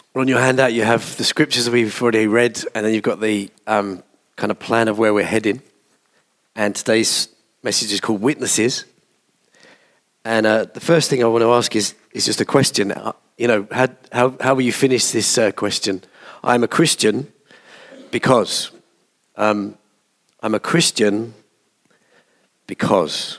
On your handout, you have the scriptures that we've already read, and then you've got the kind of plan of where we're heading. And today's message is called Witnesses. And the first thing I want to ask is just a question. How will you finish this question? I'm a Christian because. I'm a Christian because.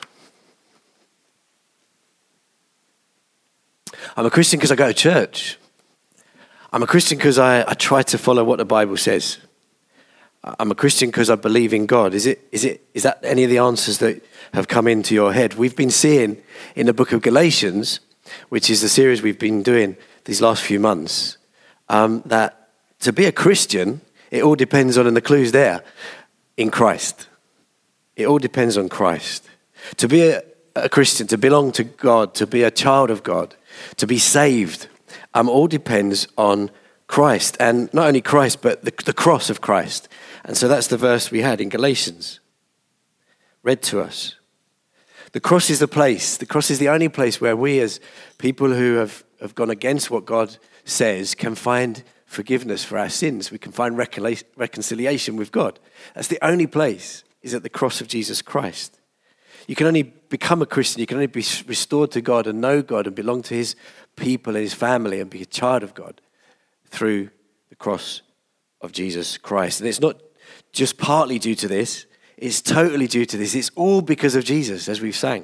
I'm a Christian because I go to church. I'm a Christian because I try to follow what the Bible says. I'm a Christian because I believe in God. Is that any of the answers that have come into your head? We've been seeing in the book of Galatians, which is the series we've been doing these last few months, that to be a Christian, it all depends on, and the clue's there, in Christ. It all depends on Christ. To be a Christian, to belong to God, to be a child of God, to be saved, all depends on Christ. And not only Christ, but the cross of Christ. And so that's the verse we had in Galatians, read to us. The cross is the place. The cross is the only place where we as people who have gone against what God says can find forgiveness for our sins. We can find reconciliation with God. That's the only place, is at the cross of Jesus Christ. You can only become a Christian, you can only be restored to God and know God and belong to his people and his family and be a child of God through the cross of Jesus Christ. And it's not just partly due to this, it's totally due to this. It's all because of Jesus, as we've sang.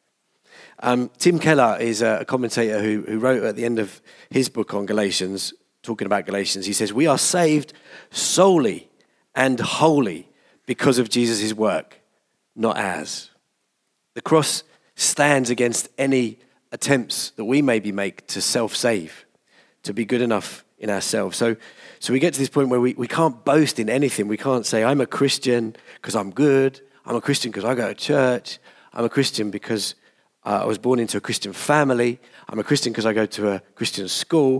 Tim Keller is a commentator who wrote at the end of his book on Galatians, talking about Galatians, he says, we are saved solely and wholly because of Jesus' work, not ours. The cross stands against any attempts that we maybe make to self-save, to be good enough in ourselves. So we get to this point where we can't boast in anything. We can't say, I'm a Christian because I'm good. I'm a Christian because I go to church. I'm a Christian because I was born into a Christian family. I'm a Christian because I go to a Christian school.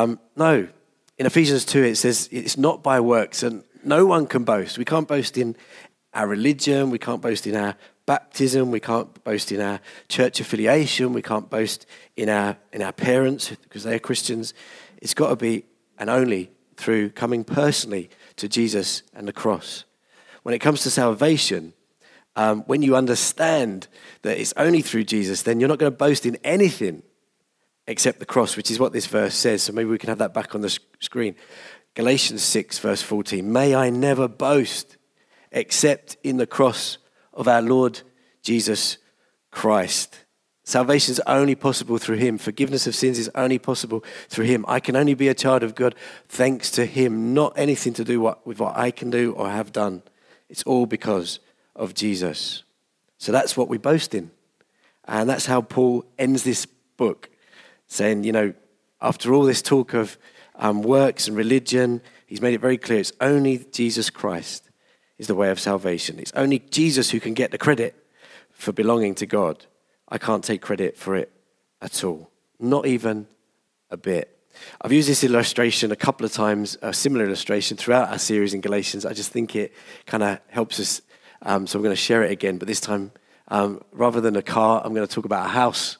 No. In Ephesians 2, it says it's not by works, and no one can boast. We can't boast in our religion. We can't boast in our baptism, we can't boast in our church affiliation, we can't boast in our parents because they're Christians. It's got to be and only through coming personally to Jesus and the cross. When it comes to salvation, when you understand that it's only through Jesus, then you're not going to boast in anything except the cross, which is what this verse says. So maybe we can have that back on the screen. Galatians 6, verse 14. May I never boast except in the cross of our Lord Jesus Christ. Salvation is only possible through him. Forgiveness of sins is only possible through him. I can only be a child of God thanks to him, not anything to do with what I can do or have done. It's all because of Jesus. So that's what we boast in. And that's how Paul ends this book, saying, after all this talk of works and religion, he's made it very clear it's only Jesus Christ is the way of salvation. It's only Jesus who can get the credit for belonging to God. I can't take credit for it at all, not even a bit. I've used this illustration a couple of times, a similar illustration throughout our series in Galatians. I just think it kind of helps us, so I'm going to share it again, but this time, rather than a car, I'm going to talk about a house.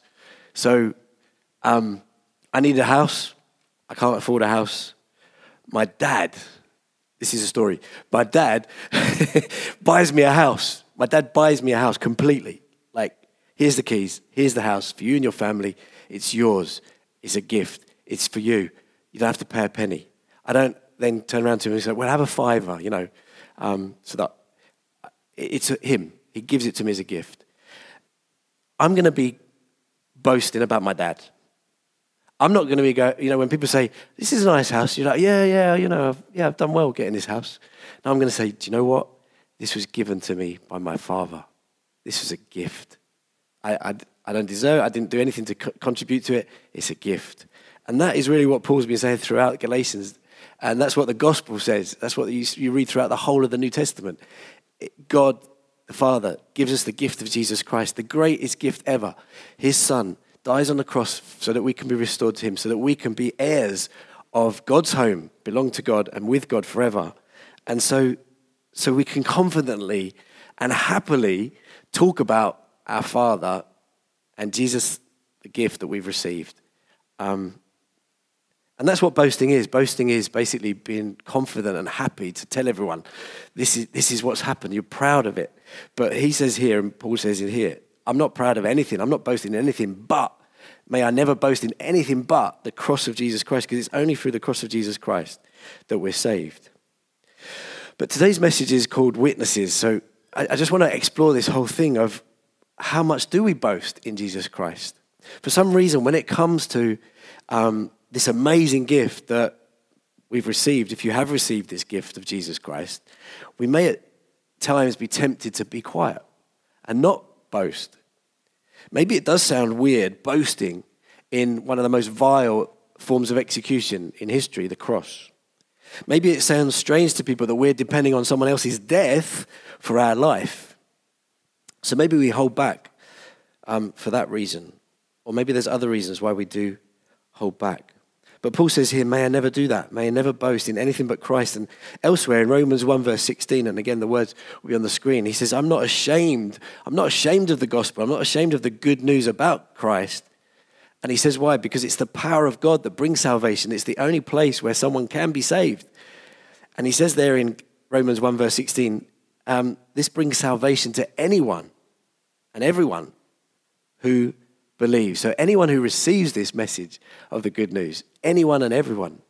So I need a house. I can't afford a house. My dad, this is a story. My dad buys me a house. My dad buys me a house completely. Like, here's the keys. Here's the house for you and your family. It's yours. It's a gift. It's for you. You don't have to pay a penny. I don't then turn around to him and say, well, have a fiver, so that it's him. He gives it to me as a gift. I'm going to be boasting about my dad. I'm not going to be when people say, this is a nice house, you're like, I've done well getting this house. Now I'm going to say, do you know what? This was given to me by my father. This was a gift. I don't deserve it. I didn't do anything to contribute to it. It's a gift. And that is really what Paul's been saying throughout Galatians. And that's what the gospel says. That's what you read throughout the whole of the New Testament. God, the Father, gives us the gift of Jesus Christ, the greatest gift ever. His Son dies on the cross so that we can be restored to him, so that we can be heirs of God's home, belong to God and with God forever. And so we can confidently and happily talk about our Father and Jesus, the gift that we've received. And And that's what boasting is. Boasting is basically being confident and happy to tell everyone, this is what's happened. You're proud of it. But he says here, and Paul says in here, I'm not proud of anything. I'm not boasting in anything, but may I never boast in anything but the cross of Jesus Christ, because it's only through the cross of Jesus Christ that we're saved. But today's message is called Witnesses. So I just want to explore this whole thing of how much do we boast in Jesus Christ? For some reason, when it comes to this amazing gift that we've received, if you have received this gift of Jesus Christ, we may at times be tempted to be quiet and not boast. Maybe it does sound weird boasting in one of the most vile forms of execution in history, the cross. Maybe it sounds strange to people that we're depending on someone else's death for our life. So maybe we hold back for that reason. Or maybe there's other reasons why we do hold back. But Paul says here, may I never do that. May I never boast in anything but Christ. And elsewhere in Romans 1 verse 16, and again the words will be on the screen, he says, I'm not ashamed. I'm not ashamed of the gospel. I'm not ashamed of the good news about Christ. And he says why? Because it's the power of God that brings salvation. It's the only place where someone can be saved. And he says there in Romans 1 verse 16, this brings salvation to anyone and everyone who believes. So anyone who receives this message of the good news, anyone and everyone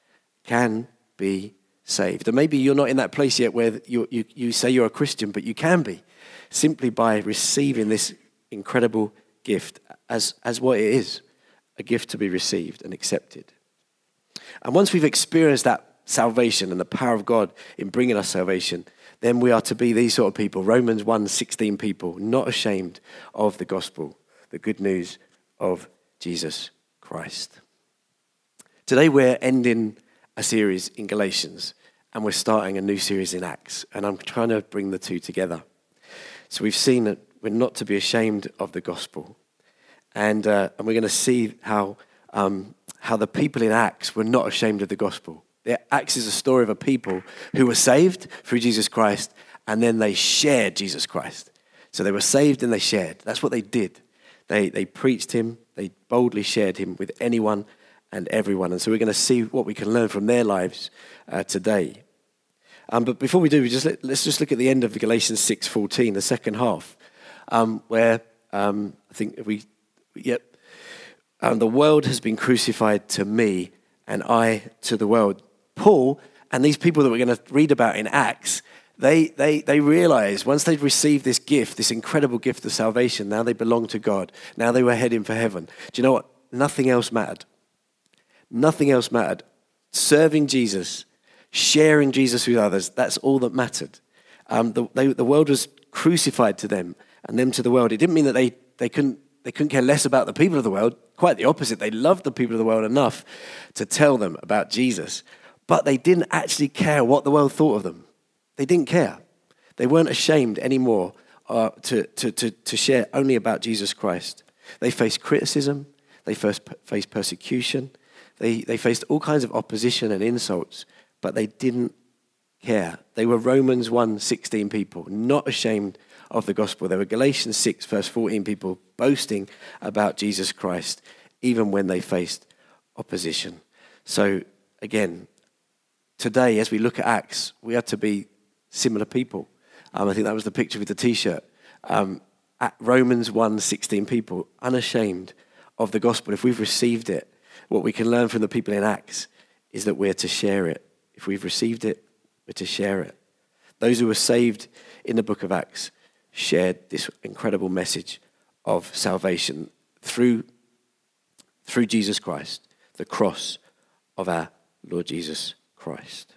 can be saved. And maybe you're not in that place yet where you say you're a Christian, but you can be simply by receiving this incredible gift as what it is, a gift to be received and accepted. And once we've experienced that salvation and the power of God in bringing us salvation, then we are to be these sort of people, Romans 1:16 people, not ashamed of the gospel, the good news of Jesus Christ. Today we're ending a series in Galatians and we're starting a new series in Acts, and I'm trying to bring the two together. So we've seen that we're not to be ashamed of the gospel, and we're going to see how the people in Acts were not ashamed of the gospel. Acts is a story of a people who were saved through Jesus Christ, and then they shared Jesus Christ. So they were saved and they shared. That's what they did. They preached him, they boldly shared him with anyone and everyone. And so we're going to see what we can learn from their lives today. But before we do, let's just look at the end of Galatians 6:14, the second half, where I think the world has been crucified to me and I to the world. Paul and these people that we're going to read about in Acts, they realized once they'd received this gift, this incredible gift of salvation, now they belong to God. Now they were heading for heaven. Do you know what? Nothing else mattered. Nothing else mattered. Serving Jesus, sharing Jesus with others, that's all that mattered. The world was crucified to them and them to the world. It didn't mean that they couldn't care less about the people of the world. Quite the opposite. They loved the people of the world enough to tell them about Jesus. But they didn't actually care what the world thought of them. They didn't care. They weren't ashamed anymore to share only about Jesus Christ. They faced criticism. They faced persecution. They faced all kinds of opposition and insults, but they didn't care. They were Romans 1:16 people, not ashamed of the gospel. They were Galatians 6 verse 14 people, boasting about Jesus Christ, even when they faced opposition. So again, today, as we look at Acts, we are to be similar people. I think that was the picture with the T-shirt. At Romans 1:16 people, unashamed of the gospel. If we've received it, what we can learn from the people in Acts is that we're to share it. If we've received it, we're to share it. Those who were saved in the book of Acts shared this incredible message of salvation through Jesus Christ, the cross of our Lord Jesus Christ.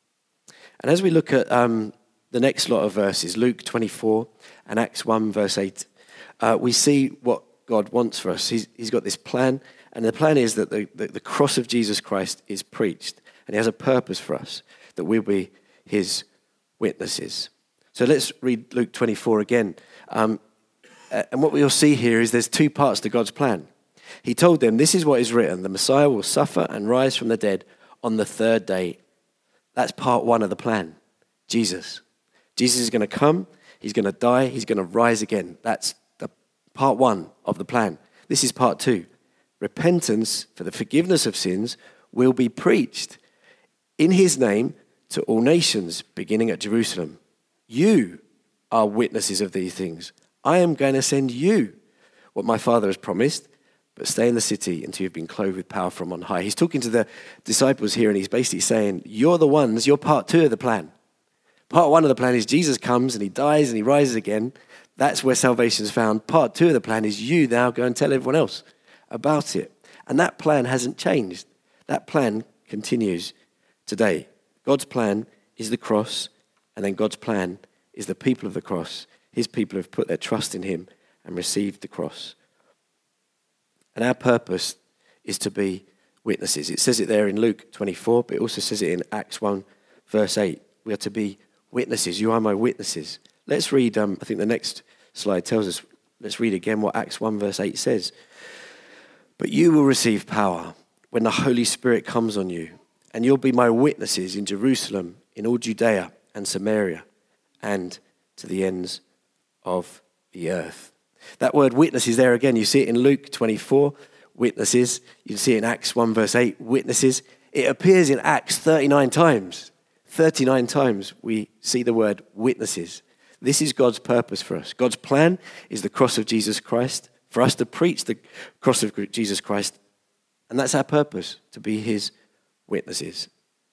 And as we look at the next lot of verses, Luke 24 and Acts 1 verse 8, we see what God wants for us. He's got this plan, and the plan is that the cross of Jesus Christ is preached, and he has a purpose for us, that we'll be his witnesses. So let's read Luke 24 again. And what we'll see here is there's two parts to God's plan. He told them, this is what is written, the Messiah will suffer and rise from the dead on the third day. That's part one of the plan, Jesus. Jesus is going to come, he's going to die, he's going to rise again. That's the part one of the plan. This is part two. Repentance for the forgiveness of sins will be preached in his name to all nations, beginning at Jerusalem. You are witnesses of these things. I am going to send you what my Father has promised, but stay in the city until you've been clothed with power from on high. He's talking to the disciples here, and he's basically saying, you're the ones, you're part 2 of the plan. Part 1 of the plan is Jesus comes and he dies and he rises again. That's where salvation is found. Part 2 of the plan is you now go and tell everyone else about it. And that plan hasn't changed. That plan continues today. God's plan is the cross, and then God's plan is the people of the cross. His people have put their trust in him and received the cross. And our purpose is to be witnesses. It says it there in Luke 24, but it also says it in Acts 1, verse 8. We are to be witnesses. You are my witnesses. Let's read, I think the next slide tells us, let's read again what Acts 1, verse 8 says. But you will receive power when the Holy Spirit comes on you, and you'll be my witnesses in Jerusalem, in all Judea and Samaria, and to the ends of the earth. That word witness is there again. You see it in Luke 24, witnesses. You see it in Acts 1, verse 8, witnesses. It appears in Acts 39 times. 39 times we see the word witnesses. This is God's purpose for us. God's plan is the cross of Jesus Christ, for us to preach the cross of Jesus Christ. And that's our purpose, to be his witnesses.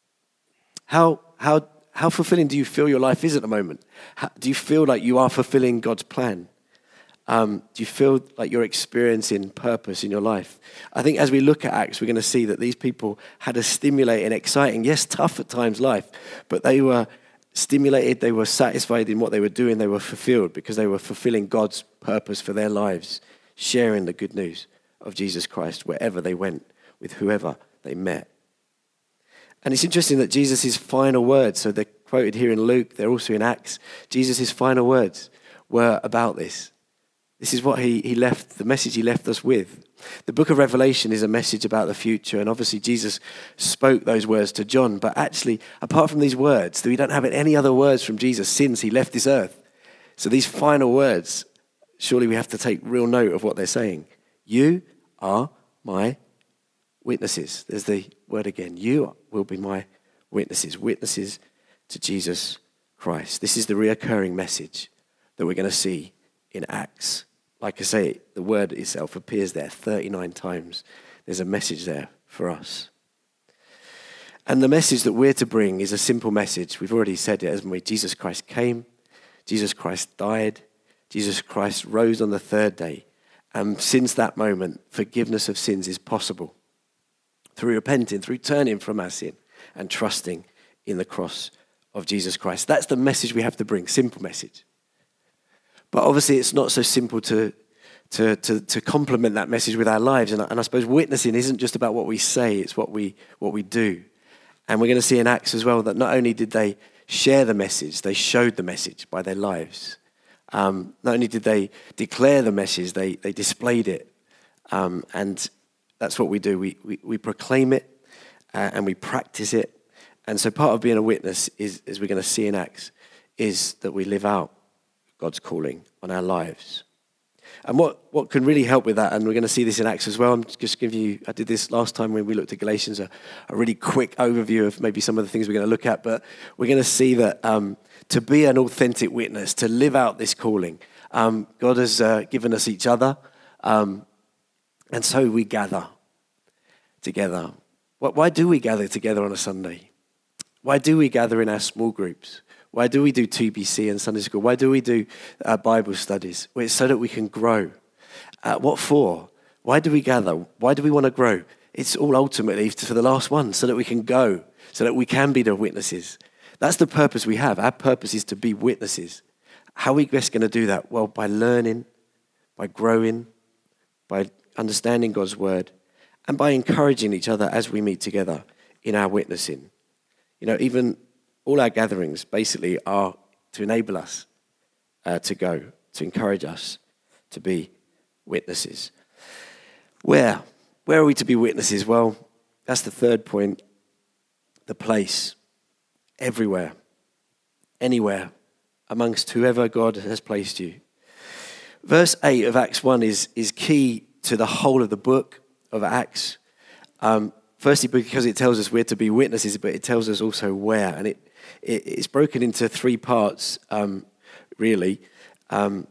How fulfilling do you feel your life is at the moment? Do you feel like you are fulfilling God's plan? Do you feel like you're experiencing purpose in your life? I think as we look at Acts, we're going to see that these people had a stimulating, exciting, yes, tough at times life, but they were stimulated, they were satisfied in what they were doing, they were fulfilled because they were fulfilling God's purpose for their lives, sharing the good news of Jesus Christ wherever they went, with whoever they met. And it's interesting that Jesus' final words, so they're quoted here in Luke, they're also in Acts, Jesus' final words were about this. This is what he left, the message he left us with. The book of Revelation is a message about the future, and obviously Jesus spoke those words to John, but actually, apart from these words, we don't have any other words from Jesus since he left this earth. So these final words, surely we have to take real note of what they're saying. You are my witnesses. There's the word again. You will be my witnesses, witnesses to Jesus Christ. This is the reoccurring message that we're going to see in Acts. Like I say, the word itself appears there 39 times. There's a message there for us. And the message that we're to bring is a simple message. We've already said it, haven't we? Jesus Christ came. Jesus Christ died. Jesus Christ rose on the 3rd day. And since that moment, forgiveness of sins is possible through repenting, through turning from our sin and trusting in the cross of Jesus Christ. That's the message we have to bring, simple message. But obviously it's not so simple to complement that message with our lives. And I suppose witnessing isn't just about what we say, it's what we do. And we're going to see in Acts as well that not only did they share the message, they showed the message by their lives. Not only did they declare the message, they displayed it. And that's what we do. We proclaim it and we practice it. And so part of being a witness is, as we're going to see in Acts, is that we live out God's calling on our lives. And what can really help with that, and we're going to see this in Acts as well, I'm just giving you, I did this last time when we looked at Galatians, a really quick overview of maybe some of the things we're going to look at, but we're going to see that to be an authentic witness, to live out this calling, God has given us each other, and so we gather together. Why do we gather together on a Sunday? Why do we gather in our small groups? Why do we do TBC and Sunday school? Why do we do Bible studies? Well, it's so that we can grow. What for? Why do we gather? Why do we want to grow? It's all ultimately for the last one, so that we can go, so that we can be the witnesses. That's the purpose we have. Our purpose is to be witnesses. How are we best going to do that? Well, by learning, by growing, by understanding God's word, and by encouraging each other as we meet together in our witnessing. You know, even all our gatherings basically are to enable us to go, to encourage us to be witnesses. Where are we to be witnesses? Well, that's the third point. The place. Everywhere. Anywhere. Amongst whoever God has placed you. Verse 8 of Acts 1 is key to the whole of the book of Acts. For Firstly, because it tells us we're to be witnesses, but it tells us also where. And it's broken into three parts, really. And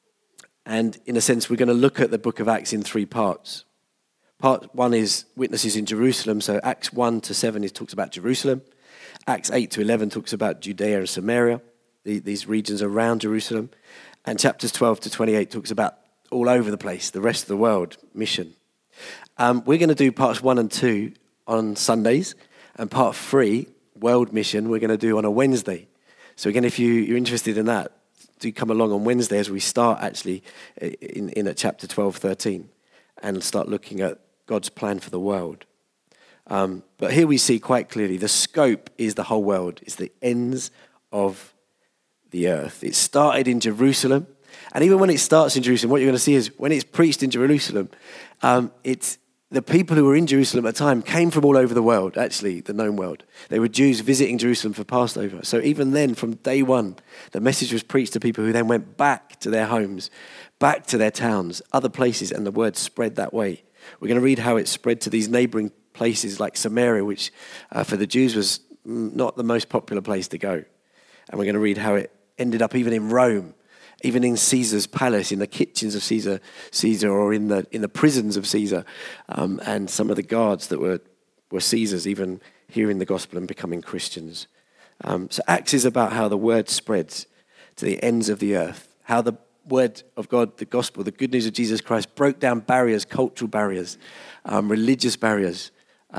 in a sense, we're going to look at the book of Acts in three parts. Part one is witnesses in Jerusalem. So Acts 1 to 7 talks about Jerusalem. Acts 8 to 11 talks about Judea and Samaria, these regions around Jerusalem. And chapters 12 to 28 talks about all over the place, the rest of the world, mission. We're going to do parts 1 and 2 on Sundays, and part 3, World Mission, we're going to do on a Wednesday. So again, if you're interested in that, do come along on Wednesday as we start actually in at chapter 12, 13, and start looking at God's plan for the world. But here we see quite clearly the scope is the whole world. It's the ends of the earth. It started in Jerusalem. And even when it starts in Jerusalem, what you're going to see is when it's preached in Jerusalem, it's the people who were in Jerusalem at the time came from all over the world, actually, the known world. They were Jews visiting Jerusalem for Passover. So even then, from day one, the message was preached to people who then went back to their homes, back to their towns, other places, and the word spread that way. We're going to read how it spread to these neighboring places like Samaria, which for the Jews was not the most popular place to go. And we're going to read how it ended up even in Rome, even in Caesar's palace, in the kitchens of Caesar, or in the prisons of Caesar, and some of the guards that were Caesar's, even hearing the gospel and becoming Christians. So Acts is about how the word spreads to the ends of the earth, how the word of God, the gospel, the good news of Jesus Christ broke down barriers, cultural barriers, religious barriers,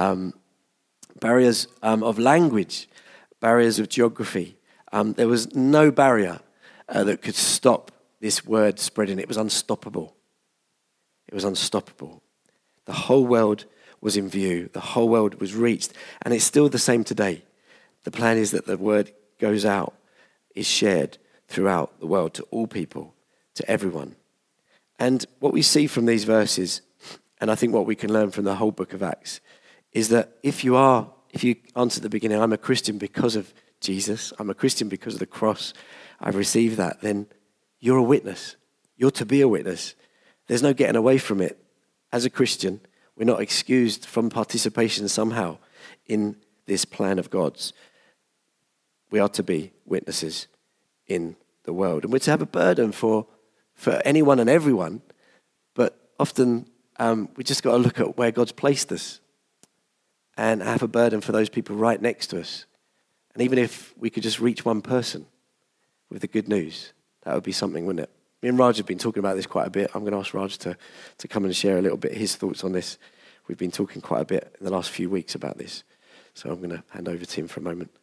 barriers of language, barriers of geography. There was no barrier that could stop this word spreading. It was unstoppable. It was unstoppable. The whole world was in view. The whole world was reached. And it's still the same today. The plan is that the word goes out, is shared throughout the world to all people, to everyone. And what we see from these verses, and I think what we can learn from the whole book of Acts, is that if you answer at the beginning, I'm a Christian because of Jesus, I'm a Christian because of the cross, I've received that, then you're a witness. You're to be a witness. There's no getting away from it. As a Christian, we're not excused from participation somehow in this plan of God's. We are to be witnesses in the world. And we're to have a burden for anyone and everyone, but often we just got to look at where God's placed us and have a burden for those people right next to us. And even if we could just reach one person with the good news, that would be something, wouldn't it? Me and Raj have been talking about this quite a bit. I'm going to ask Raj to come and share a little bit his thoughts on this. We've been talking quite a bit in the last few weeks about this. So I'm going to hand over to him for a moment.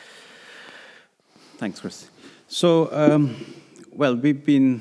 Thanks, Chris. So, we've been...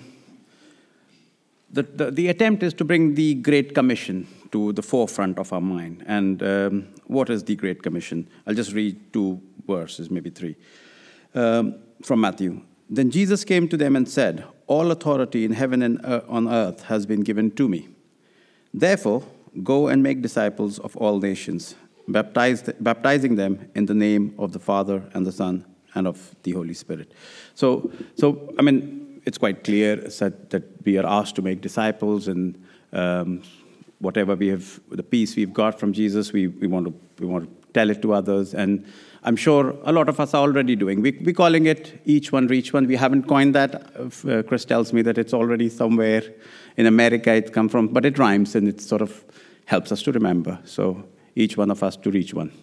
The attempt is to bring the Great Commission to the forefront of our mind. And what is the Great Commission? I'll just read 2 verses, maybe 3, from Matthew. Then Jesus came to them and said, "All authority in heaven and on earth has been given to me. Therefore, go and make disciples of all nations, baptizing them in the name of the Father and the Son and of the Holy Spirit." So I mean, it's quite clear that we are asked to make disciples, and whatever we have, the peace we've got from Jesus, we want to tell it to others. And I'm sure a lot of us are already doing. We're calling it each one reach one. We haven't coined that. Chris tells me that it's already somewhere in America it's come from, but it rhymes and it sort of helps us to remember. So each one of us to reach one.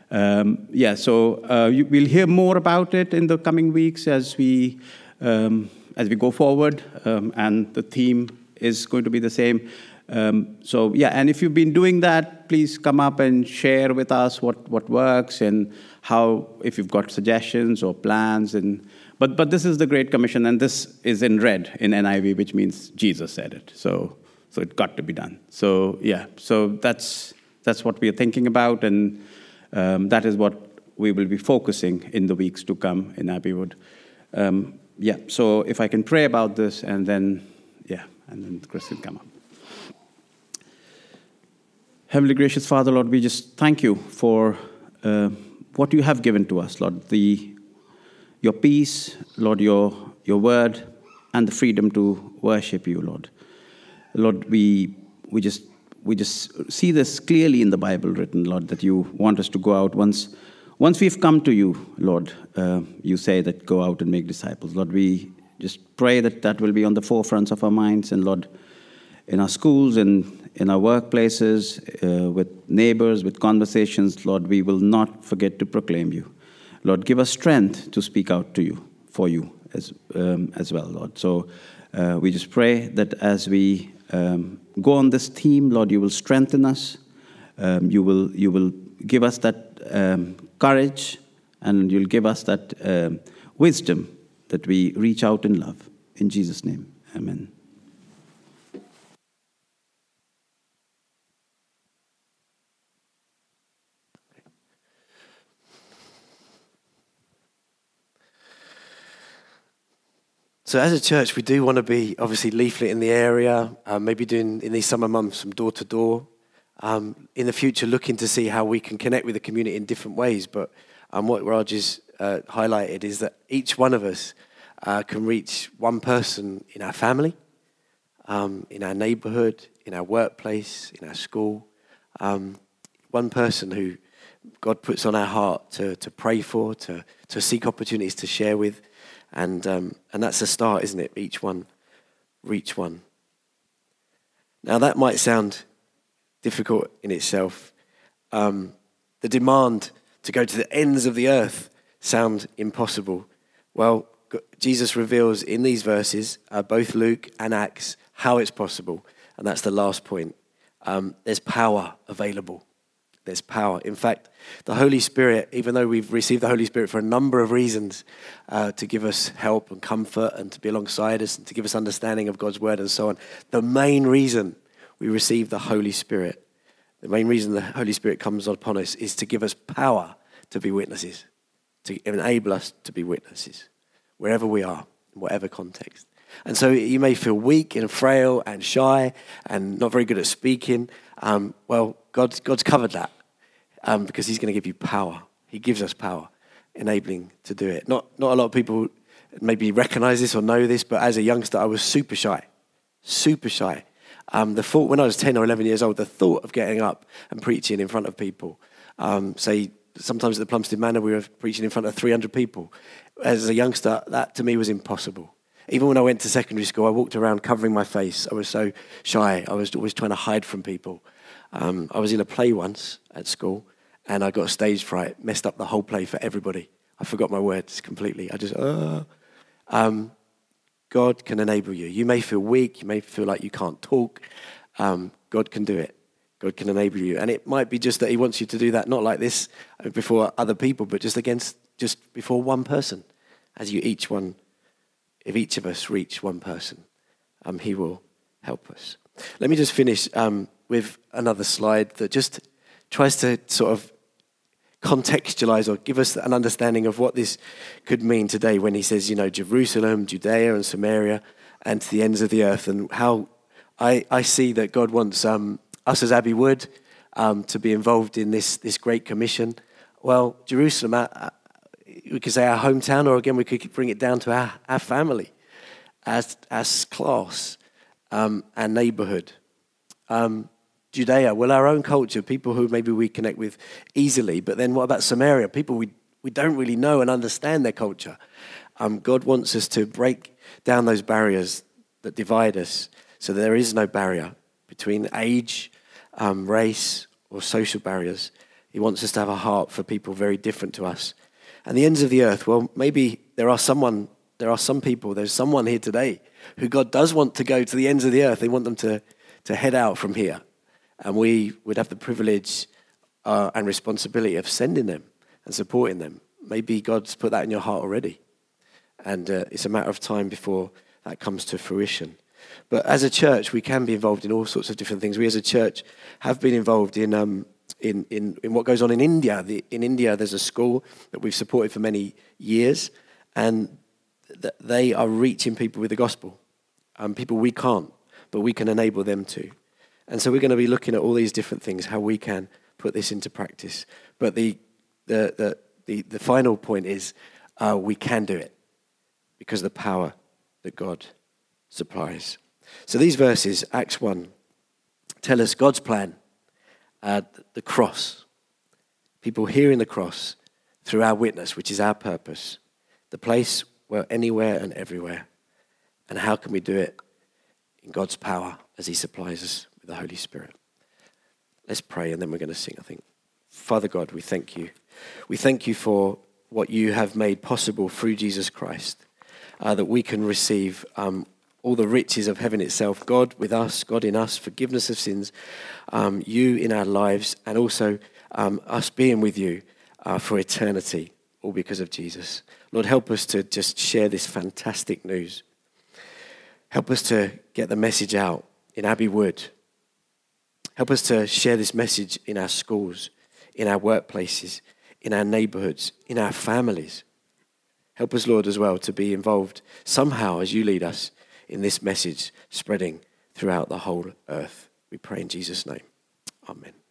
We'll hear more about it in the coming weeks as we go forward, and the theme is going to be the same. And if you've been doing that, please come up and share with us what works and how, if you've got suggestions or plans. But this is the Great Commission, and this is in red in NIV, which means Jesus said it. So it got to be done. So that's what we are thinking about, and that is what we will be focusing in the weeks to come in Abbeywood. So if I can pray about this, and then Chris can come up. Heavenly gracious Father, Lord, we just thank you for what you have given to us, Lord, your peace, Lord, your word, and the freedom to worship you, Lord. Lord, we we just see this clearly in the Bible written, Lord, that you want us to go out. Once we've come to you, Lord, you say that go out and make disciples. Lord, we just pray that that will be on the forefronts of our minds. And Lord, in our schools and in our workplaces, with neighbors, with conversations, Lord, we will not forget to proclaim you. Lord, give us strength to speak out to you, for you as well, Lord. So we just pray that as we go on this theme, Lord, you will strengthen us. You will give us that courage, and you'll give us that wisdom that we reach out in love. In Jesus' name, amen. So as a church, we do want to be obviously leaflet in the area, maybe doing in these summer months from door to door. In the future, looking to see how we can connect with the community in different ways. But what Raj has highlighted is that each one of us can reach one person in our family, in our neighborhood, in our workplace, in our school. One person who God puts on our heart to pray for, to seek opportunities to share with. And that's a start, isn't it? Each one, reach one. Now that might sound difficult in itself. The demand to go to the ends of the earth sound impossible. Well, Jesus reveals in these verses, both Luke and Acts, how it's possible. And that's the last point. There's power available. There's power. In fact, the Holy Spirit, even though we've received the Holy Spirit for a number of reasons, to give us help and comfort and to be alongside us and to give us understanding of God's word and so on, the main reason we receive the Holy Spirit, the main reason the Holy Spirit comes upon us is to give us power to be witnesses, to enable us to be witnesses, wherever we are, in whatever context. And so you may feel weak and frail and shy and not very good at speaking. Well, God's covered that. Because he's going to give you power. He gives us power, enabling to do it. Not a lot of people maybe recognize this or know this, but as a youngster, I was super shy. The thought, when I was 10 or 11 years old, the thought of getting up and preaching in front of people, say sometimes at the Plumstead Manor, we were preaching in front of 300 people. As a youngster, that to me was impossible. Even when I went to secondary school, I walked around covering my face. I was so shy. I was always trying to hide from people. I was in a play once at school, and I got stage fright, messed up the whole play for everybody. I forgot my words completely. I just, God can enable you. You may feel weak. You may feel like you can't talk. God can do it. God can enable you. And it might be just that he wants you to do that, not like this before other people, but just before one person. As if each of us reach one person, he will help us. Let me just finish with another slide that just tries to sort of contextualize or give us an understanding of what this could mean today when he says, Jerusalem, Judea and Samaria and to the ends of the earth, and how I see that God wants us as Abbey Wood to be involved in this Great Commission. Well, Jerusalem, we could say our hometown, or again, we could bring it down to our family, as class and neighborhood. Judea, well, our own culture, people who maybe we connect with easily. But then what about Samaria? People we don't really know and understand their culture. God wants us to break down those barriers that divide us so that there is no barrier between age, race, or social barriers. He wants us to have a heart for people very different to us. And the ends of the earth, well, maybe there's someone here today who God does want to go to the ends of the earth. They want them to head out from here. And we would have the privilege and responsibility of sending them and supporting them. Maybe God's put that in your heart already. And it's a matter of time before that comes to fruition. But as a church, we can be involved in all sorts of different things. We as a church have been involved in what goes on in India. In India, there's a school that we've supported for many years. And they are reaching people with the gospel. People we can't, but we can enable them to. And so we're going to be looking at all these different things, how we can put this into practice. But the final point is we can do it because of the power that God supplies. So these verses, Acts 1, tell us God's plan, the cross. People hearing the cross through our witness, which is our purpose. The place where anywhere and everywhere. And how can we do it? In God's power as he supplies us with the Holy Spirit. Let's pray and then we're going to sing, I think. Father God, we thank you. We thank you for what you have made possible through Jesus Christ, that we can receive all the riches of heaven itself, God with us, God in us, forgiveness of sins, you in our lives, and also us being with you for eternity, all because of Jesus. Lord, help us to just share this fantastic news. Help us to get the message out in Abbey Wood. Help us to share this message in our schools, in our workplaces, in our neighborhoods, in our families. Help us, Lord, as well to be involved somehow as you lead us in this message spreading throughout the whole earth. We pray in Jesus' name. Amen.